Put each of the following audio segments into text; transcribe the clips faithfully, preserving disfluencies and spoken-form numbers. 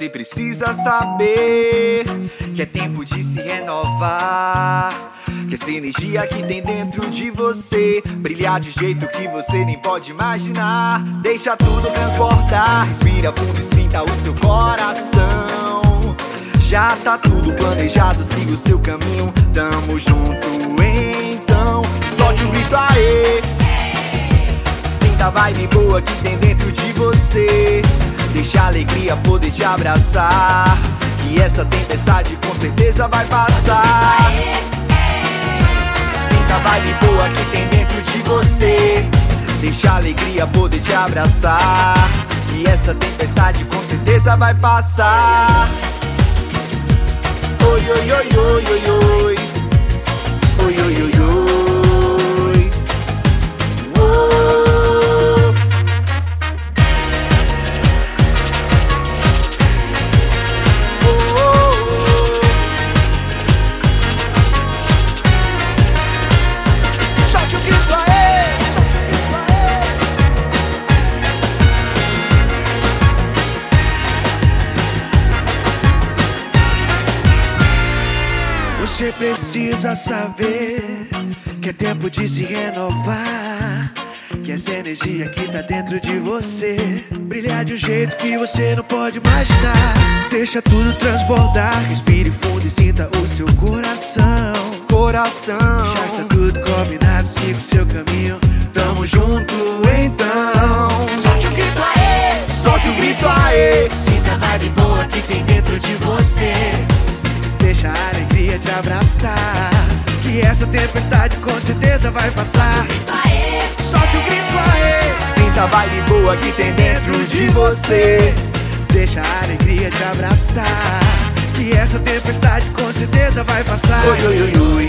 Você precisa saber que é tempo de se renovar, que essa energia que tem dentro de você brilhar de jeito que você nem pode imaginar. Deixa tudo transportar, respira fundo e sinta o seu coração. Já tá tudo planejado, siga o seu caminho, tamo junto então. Solte um grito aê, sinta a vibe boa que tem dentro de você. Deixa a alegria poder te abraçar, que essa tempestade com certeza vai passar. Sinta a vibe boa que tem dentro de você. Deixa a alegria poder te abraçar, que essa tempestade com certeza vai passar. Oi, oi, oi, oi, oi, oi. Oi, oi, oi, oi. Oh. Você precisa saber que é tempo de se renovar, que essa energia que tá dentro de você brilhar de um jeito que você não pode imaginar. Deixa tudo transbordar, respire fundo e sinta o seu coração. Coração. Já está tudo combinado, siga o seu caminho, tamo junto então. Solte um grito aê, solte um grito aê. Sinta a vibe boa que tem dentro de você. Deixa a alegria te abraçar, que essa tempestade com certeza vai passar. Solte um grito aê, sinta a vibe boa que tem dentro de você. Deixa a alegria te abraçar, que essa tempestade com certeza vai passar. Oi, oi, oi, oi.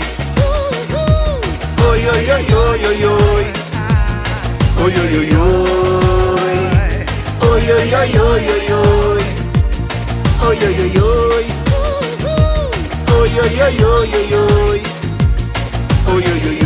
Oi, oi, oi, oi, oi, oi. Oi, oi, oi, oi. Oi, oi, oi, oi, oi, oi. Oi, oi, oi, oi. Oi, oi, oi, oi, oi, oi. Oi, oi, oi.